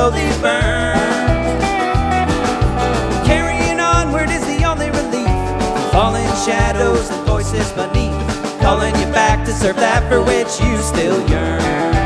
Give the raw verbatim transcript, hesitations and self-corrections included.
slowly burn. Carrying onward is the only relief. Fallen shadows and voices beneath, calling you back to serve that for which you still yearn.